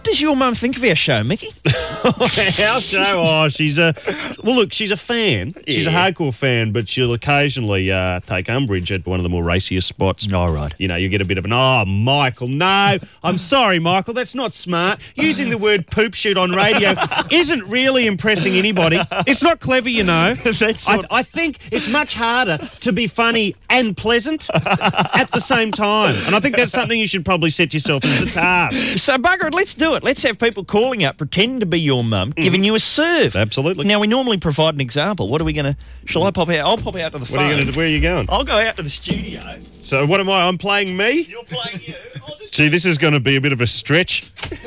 What does your mum think of our show, Mickey? Our show? Oh, she's a fan. She's a hardcore fan, but she'll occasionally take umbrage at one of the more raciest spots. All right. You know, you get a bit of Michael, no, I'm sorry, Michael, that's not smart. Using the word poop shoot on radio isn't really impressing anybody. It's not clever, you know. I think it's much harder to be funny and pleasant at the same time. And I think that's something you should probably set yourself as a task. So, bugger it, let's do it. Let's have people calling up, pretending to be your mum, giving you a serve. Absolutely. Now, we normally provide an example. What are we going to... Shall I pop out? I'll pop out to the phone. What are you going to do? Where are you going? I'll go out to the studio. So what am I? I'm playing me? You're playing you. Gee, this is going to be a bit of a stretch.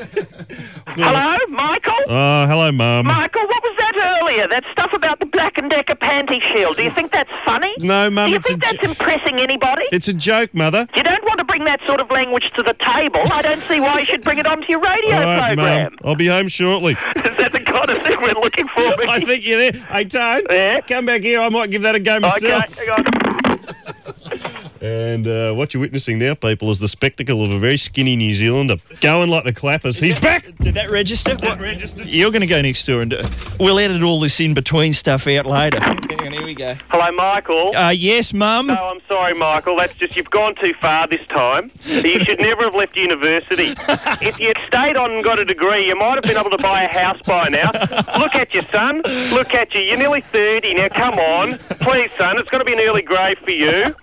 Hello, Michael? Oh, hello, Mum. Michael, what was that earlier? That stuff about the Black & Decker panty shield. Do you think that's funny? No, Mum, Do you it's think that's impressing anybody? It's a joke, Mother. You don't want to bring that sort of language to the table. I don't see why you should bring it onto your radio All right, program. Mum, I'll be home shortly. Is that the kind of thing we're looking for, Mickey? I think you're there. Hey, Tone, Yeah? come back here. I might give that a go myself. Okay, hang on. And what you're witnessing now, people, is the spectacle of a very skinny New Zealander going like the clappers. He's back! Did that register? That registered. You're going to go next door and do it. We'll edit all this in-between stuff out later. Hang on, here we go. Hello, Michael. Yes, Mum? No, I'm sorry, Michael. That's just, you've gone too far this time. You should never have left university. If you'd stayed on and got a degree, you might have been able to buy a house by now. Look at you, son. Look at you. You're nearly 30 now. Come on. Please, son. It's going to be an early grave for you.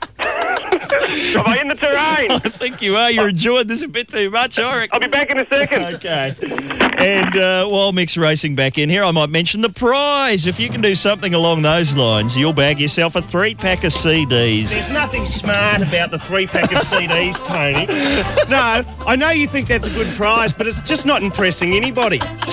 Am I in the terrain? I think you are. You're enjoying this a bit too much, I reckon. I'll be back in a second. Okay. And while Mick's racing back in here, I might mention the prize. If you can do something along those lines, you'll bag yourself a 3-pack of CDs. There's nothing smart about the 3-pack of CDs, Tony. No, I know you think that's a good prize, but it's just not impressing anybody.